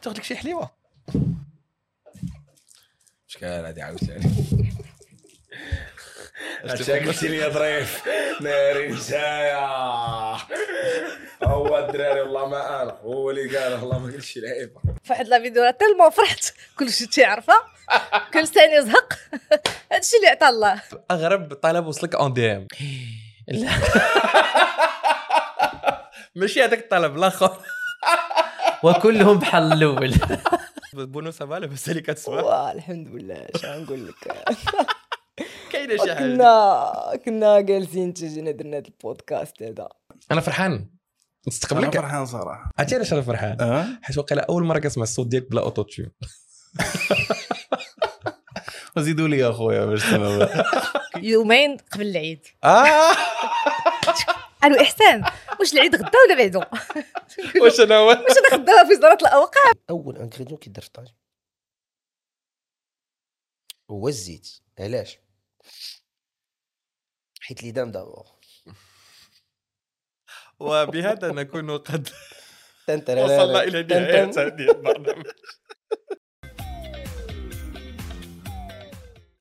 تاخذ لك شي حليوه شكال هادي عاوتاني شاكلتي لي ظريف ناري نسايا هو الدراري والله ما انا هو اللي قال والله ما قلتش لعيبه فواحد لا فيديو تالمون فرحت كلشي تيعرفها كل ثاني يزهق هادشي اللي عطا الله. اغرب طلب وصلك اون دي ام ماشي هذاك الطلب الاخر وكلهم بحال الاول. بونو سافا بس اللي كتسمع واه الحمد لله اش غنقول لك. كاينه شي حاجه. كنا جالسين تجينا درنا هذا البودكاست هذا. انا فرحان نستقبلك. انا فرحان صراحه. عرفتي علاش انا فرحان؟ حيت وقيلا اول مره كنسمع الصوت ديالك بلا اوتو تيون. وزيدوا لي اخويا باش تما يومين قبل العيد قالوا احسان واش العيد غدا ولا بعدو؟ واش انا خدامه في وزاره الاوقاف. اول انغريديون كيدير في الطاجين هو الزيت. علاش؟ حيت لي دام دابور. وبهذا نكون قد تنترى وصلنا الى نهايه هذه البرنامج.